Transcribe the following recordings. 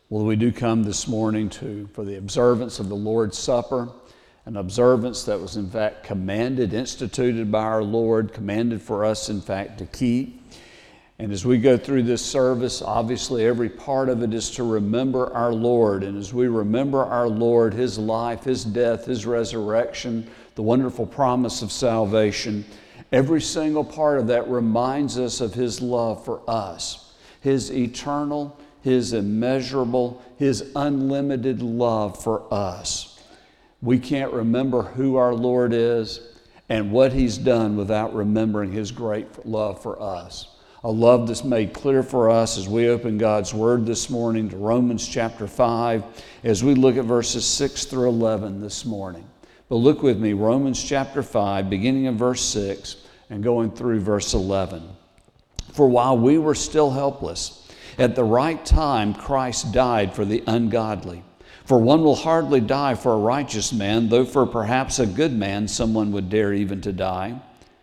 Well, we do come this morning for the observance of the Lord's Supper, an observance that was in fact commanded, instituted by our Lord, commanded for us in fact to keep. And as we go through this service, obviously every part of it is to remember our Lord. And as we remember our Lord, His life, His death, His resurrection, the wonderful promise of salvation, every single part of that reminds us of His love for us, His eternal, His immeasurable, His unlimited love for us. We can't remember who our Lord is and what He's done without remembering His great love for us. A love that's made clear for us as we open God's Word this morning to Romans chapter 5, as we look at verses 6 through 11 this morning. But look with me, Romans chapter 5, beginning in verse 6 and going through verse 11. For while we were still helpless, at the right time Christ died for the ungodly. For one will hardly die for a righteous man, though for perhaps a good man someone would dare even to die.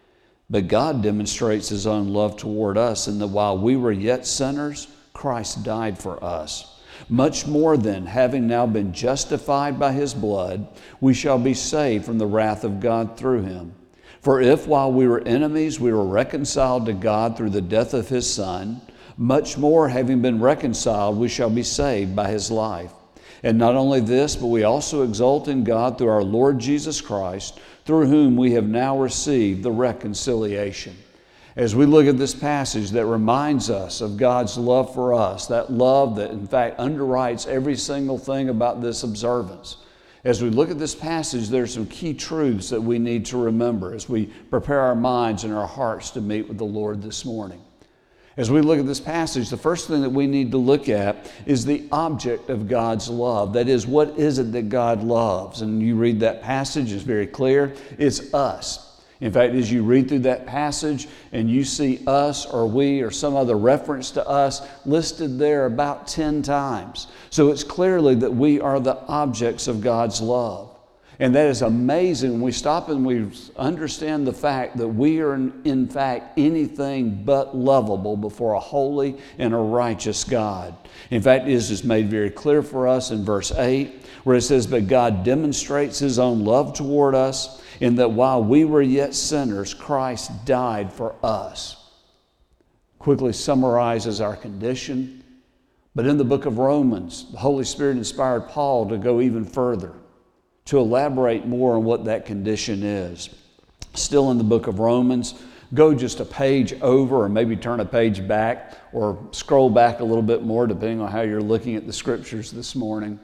But God demonstrates His own love toward us in that while we were yet sinners, Christ died for us. Much more then, having now been justified by His blood, we shall be saved from the wrath of God through Him. For if while we were enemies, we were reconciled to God through the death of His Son, much more having been reconciled, we shall be saved by His life. And not only this, but we also exult in God through our Lord Jesus Christ, through whom we have now received the reconciliation. As we look at this passage that reminds us of God's love for us, that love that in fact underwrites every single thing about this observance, as we look at this passage, there's some key truths that we need to remember as we prepare our minds and our hearts to meet with the Lord this morning. As we look at this passage, the first thing that we need to look at is the object of God's love. That is, what is it that God loves? And you read that passage, it's very clear. It's us. In fact, as you read through that passage and you see us or we or some other reference to us listed there about 10 times. So it's clearly that we are the objects of God's love. And that is amazing when we stop and we understand the fact that we are in fact anything but lovable before a holy and a righteous God. In fact, it is made very clear for us in verse 8 where it says, "But God demonstrates His own love toward us in that while we were yet sinners, Christ died for us." Quickly summarizes our condition. But in the book of Romans, the Holy Spirit inspired Paul to go even further, to elaborate more on what that condition is. Still in the book of Romans, go just a page over or maybe turn a page back or scroll back a little bit more depending on how you're looking at the scriptures this morning.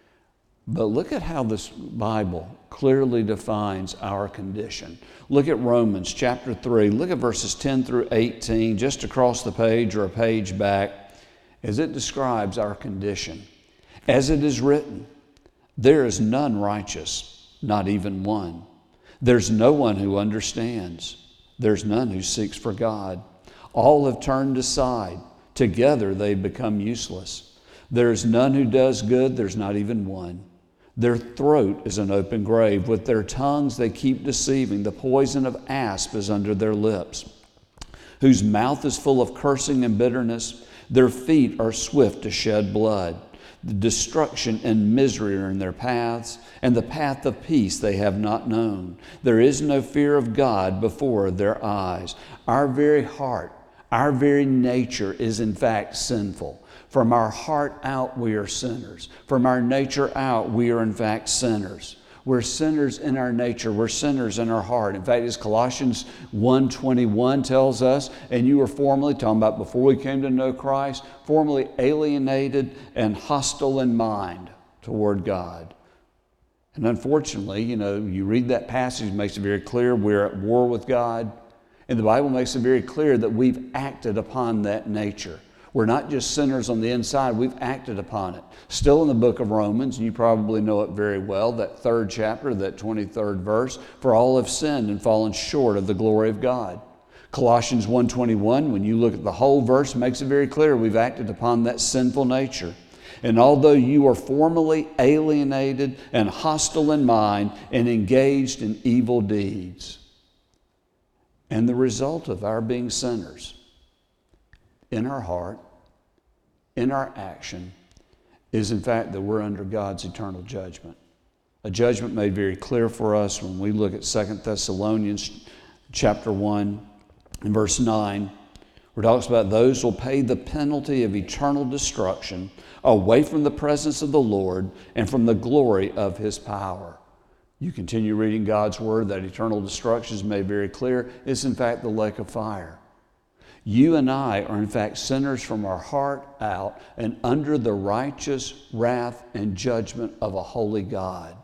But look at how this Bible clearly defines our condition. Look at Romans chapter 3. Look at verses 10 through 18, just across the page or a page back, as it describes our condition. As it is written, "There is none righteous, not even one. There's no one who understands. There's none who seeks for God. All have turned aside. Together they become useless. There's none who does good. There's not even one. Their throat is an open grave. With their tongues they keep deceiving. The poison of asp is under their lips, whose mouth is full of cursing and bitterness. Their feet are swift to shed blood. The destruction and misery are in their paths, and the path of peace they have not known. There is no fear of God before their eyes." Our very heart, our very nature is in fact sinful. From our heart out, we are sinners. From our nature out, we are in fact sinners. We're sinners in our nature. We're sinners in our heart. In fact, as Colossians 1:21 tells us, and you were formerly, talking about before we came to know Christ, formerly alienated and hostile in mind toward God. And unfortunately, you read that passage, it makes it very clear we're at war with God. And the Bible makes it very clear that we've acted upon that nature. We're not just sinners on the inside, we've acted upon it. Still in the book of Romans, and you probably know it very well, that 3rd chapter, that 23rd verse, "For all have sinned and fallen short of the glory of God." Colossians 1:21, when you look at the whole verse, makes it very clear we've acted upon that sinful nature. "And although you were formerly alienated and hostile in mind and engaged in evil deeds." And the result of our being sinners in our heart, in our action, is in fact that we're under God's eternal judgment. A judgment made very clear for us when we look at 2 Thessalonians chapter 1 and verse 9, where it talks about those who will pay the penalty of eternal destruction away from the presence of the Lord and from the glory of His power. You continue reading God's Word, that eternal destruction is made very clear. It's in fact the lake of fire. You and I are in fact sinners from our heart out and under the righteous wrath and judgment of a holy God.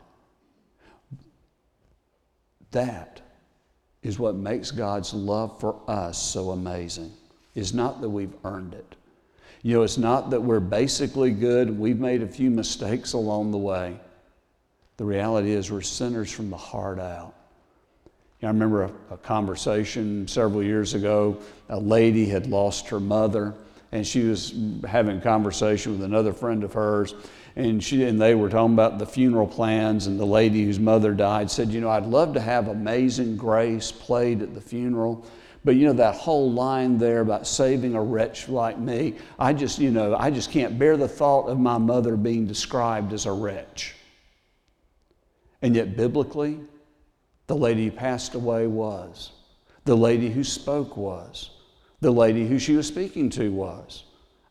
That is what makes God's love for us so amazing. It's not that we've earned it. You know, it's not that we're basically good. We've made a few mistakes along the way. The reality is we're sinners from the heart out. I remember a conversation several years ago. A lady had lost her mother, and she was having a conversation with another friend of hers, and they were talking about the funeral plans, and the lady whose mother died said, you know, I'd love to have Amazing Grace played at the funeral, but you know, that whole line there about saving a wretch like me, I just can't bear the thought of my mother being described as a wretch. And yet biblically, the lady who passed away was. The lady who spoke was. The lady who she was speaking to was.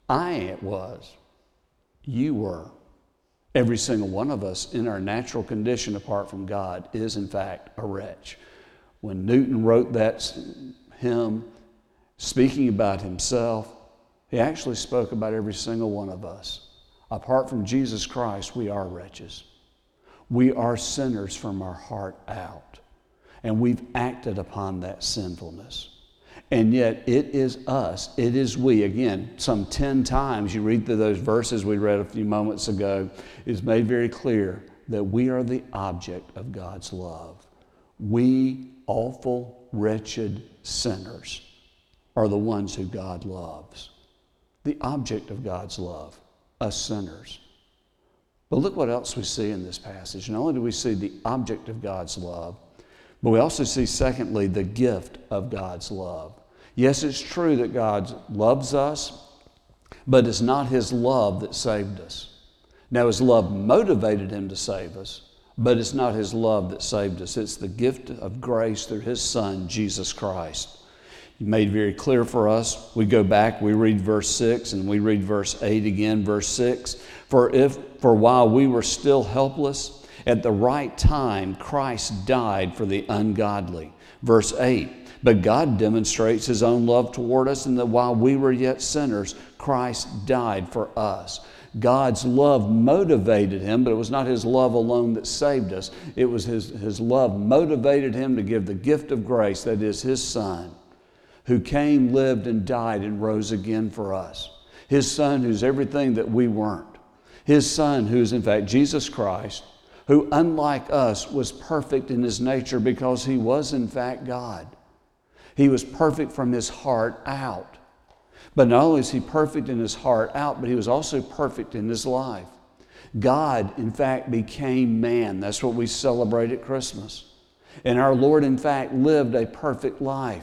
I was. You were. Every single one of us in our natural condition apart from God is in fact a wretch. When Newton wrote that hymn speaking about himself, he actually spoke about every single one of us. Apart from Jesus Christ, we are wretches. We are sinners from our heart out. And we've acted upon that sinfulness. And yet it is us, it is we. Again, some 10 times you read through those verses we read a few moments ago, it's made very clear that we are the object of God's love. We, awful, wretched sinners, are the ones who God loves. The object of God's love, us sinners. But look what else we see in this passage. Not only do we see the object of God's love, but we also see, secondly, the gift of God's love. Yes, it's true that God loves us, but it's not His love that saved us. Now, His love motivated Him to save us, but it's not His love that saved us. It's the gift of grace through His Son, Jesus Christ. He made very clear for us. We go back, we read verse 6, and we read verse 8 again, verse 6. For while we were still helpless, at the right time, Christ died for the ungodly. Verse 8, but God demonstrates His own love toward us in that while we were yet sinners, Christ died for us. God's love motivated Him, but it was not His love alone that saved us. It was His love motivated Him to give the gift of grace, that is His Son, who came, lived, and died and rose again for us. His Son who's everything that we weren't. His Son who's in fact Jesus Christ, who, unlike us, was perfect in His nature because He was, in fact, God. He was perfect from His heart out. But not only is He perfect in His heart out, but He was also perfect in His life. God, in fact, became man. That's what we celebrate at Christmas. And our Lord, in fact, lived a perfect life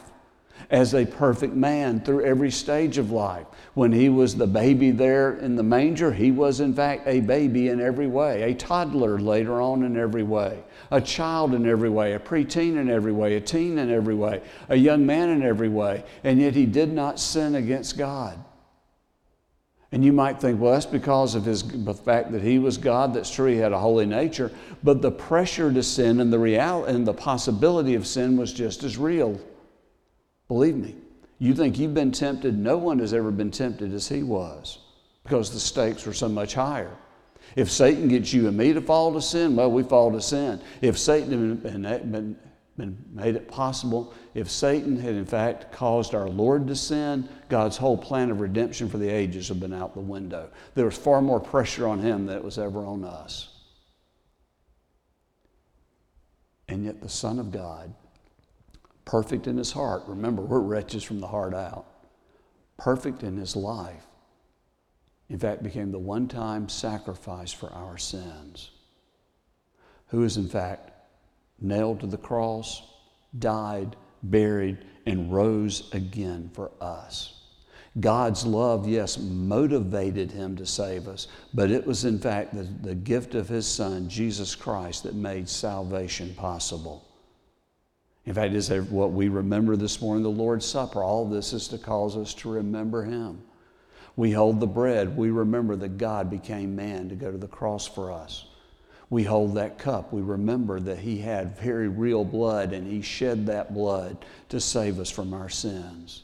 as a perfect man through every stage of life. When He was the baby there in the manger, He was in fact a baby in every way, a toddler later on in every way, a child in every way, a preteen in every way, a teen in every way, a young man in every way, and yet He did not sin against God. And you might think, well, that's because of the fact that He was God. That's true, He had a holy nature, but the pressure to sin and the reality and the possibility of sin was just as real. Believe me, you think you've been tempted, no one has ever been tempted as He was, because the stakes were so much higher. If Satan gets you and me to fall to sin, well, we fall to sin. If Satan had made it possible, if Satan had in fact caused our Lord to sin, God's whole plan of redemption for the ages would have been out the window. There was far more pressure on Him than it was ever on us. And yet the Son of God, perfect in His heart. Remember, we're wretches from the heart out. Perfect in His life. In fact, became the one-time sacrifice for our sins. Who is in fact nailed to the cross, died, buried, and rose again for us. God's love, yes, motivated him to save us, but it was in fact the gift of his Son, Jesus Christ, that made salvation possible. In fact, is what we remember this morning, the Lord's Supper. All this is to cause us to remember him. We hold the bread. We remember that God became man to go to the cross for us. We hold that cup. We remember that he had very real blood, and he shed that blood to save us from our sins.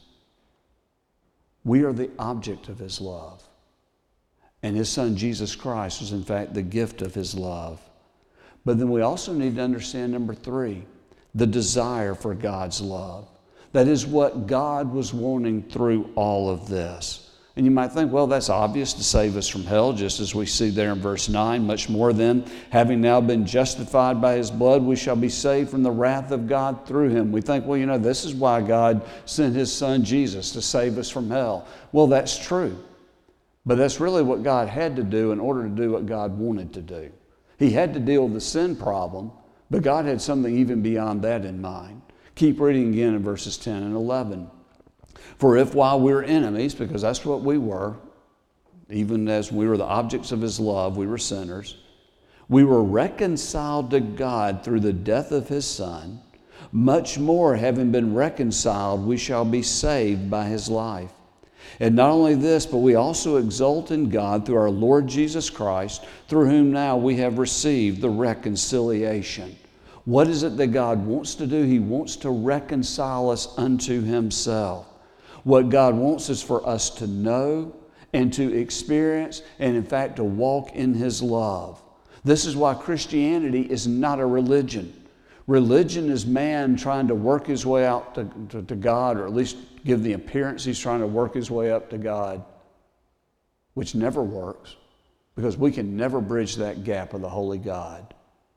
We are the object of his love. And his Son, Jesus Christ, was in fact the gift of his love. But then we also need to understand number 3, the desire for God's love. That is what God was wanting through all of this. And you might think, well, that's obvious, to save us from hell, just as we see there in verse 9. Much more then, having now been justified by his blood, we shall be saved from the wrath of God through him. We think, well, this is why God sent his Son Jesus, to save us from hell. Well, that's true. But that's really what God had to do in order to do what God wanted to do. He had to deal with the sin problem, but God had something even beyond that in mind. Keep reading again in verses 10 and 11. For if while we were enemies, because that's what we were, even as we were the objects of his love, we were sinners, we were reconciled to God through the death of his Son, much more having been reconciled, we shall be saved by his life. And not only this, but we also exult in God through our Lord Jesus Christ, through whom now we have received the reconciliation. What is it that God wants to do? He wants to reconcile us unto himself. What God wants is for us to know and to experience and, in fact, to walk in his love. This is why Christianity is not a religion. Religion is man trying to work his way out to God, or at least give the appearance he's trying to work his way up to God, which never works, because we can never bridge that gap of the holy God.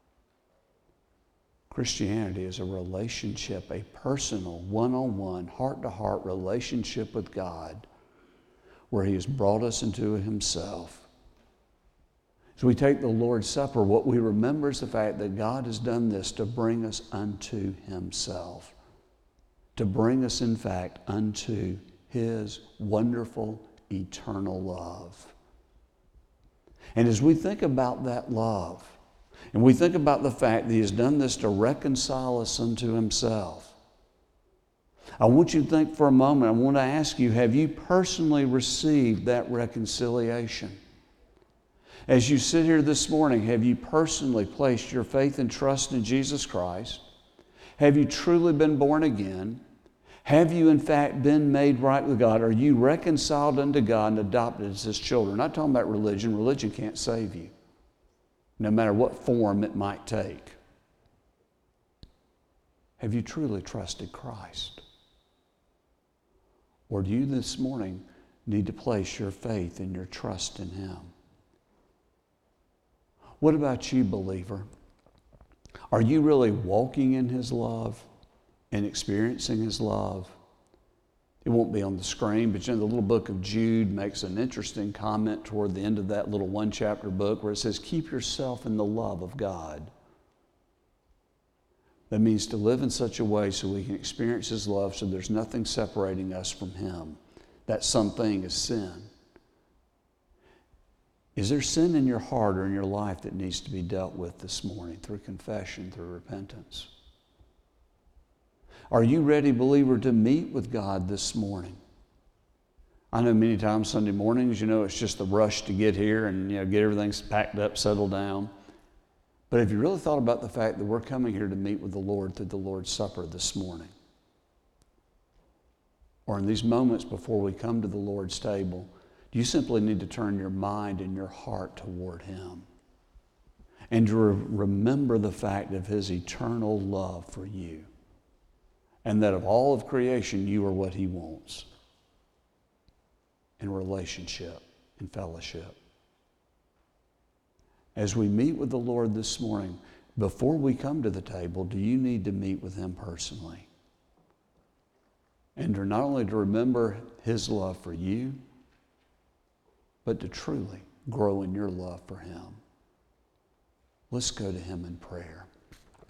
Christianity is a relationship, a personal, one-on-one, heart-to-heart relationship with God, where he has brought us into himself. As we take the Lord's Supper, what we remember is the fact that God has done this to bring us unto himself, to bring us, in fact, unto his wonderful, eternal love. And as we think about that love, and we think about the fact that he has done this to reconcile us unto himself, I want you to think for a moment. I want to ask you, have you personally received that reconciliation? As you sit here this morning, have you personally placed your faith and trust in Jesus Christ? Have you truly been born again? Have you, in fact, been made right with God? Are you reconciled unto God and adopted as his children? I'm not talking about religion. Religion can't save you, no matter what form it might take. Have you truly trusted Christ? Or do you this morning need to place your faith and your trust in him? What about you, believer? Are you really walking in his love and experiencing his love? It won't be on the screen, but the little book of Jude makes an interesting comment toward the end of that little one-chapter book where it says, keep yourself in the love of God. That means to live in such a way so we can experience his love, so there's nothing separating us from him. That something is sin. Is there sin in your heart or in your life that needs to be dealt with this morning through confession, through repentance? Are you ready, believer, to meet with God this morning? I know many times Sunday mornings, it's just the rush to get here and, get everything packed up, settled down. But have you really thought about the fact that we're coming here to meet with the Lord through the Lord's Supper this morning? Or in these moments before we come to the Lord's table, you simply need to turn your mind and your heart toward him and to remember the fact of his eternal love for you, and that of all of creation, you are what he wants in relationship, in fellowship. As we meet with the Lord this morning, before we come to the table, do you need to meet with him personally? And not only to remember his love for you, but to truly grow in your love for him. Let's go to him in prayer.